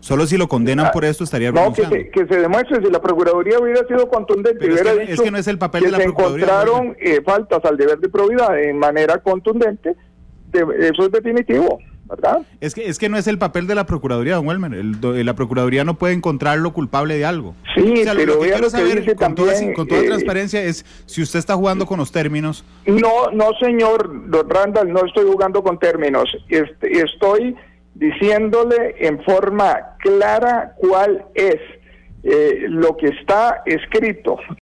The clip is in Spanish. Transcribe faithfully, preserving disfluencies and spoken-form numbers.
Solo si lo condenan ah, por esto estaría renunciando. No, que se, que se demuestre. Si la Procuraduría hubiera sido contundente, pero hubiera es que, dicho es que no es el papel que de la se Procuraduría, encontraron eh, faltas al deber de probidad de manera contundente, de, eso es definitivo, ¿verdad? Es que es que no es el papel de la Procuraduría, don Welmer. El, la Procuraduría no puede encontrarlo culpable de algo. Sí, o sea, pero lo que quiero saber con, también, toda, con toda eh, transparencia es si usted está jugando con los términos. No, no, señor don Randall, no estoy jugando con términos. Este, estoy diciéndole en forma clara cuál es eh, lo que está escrito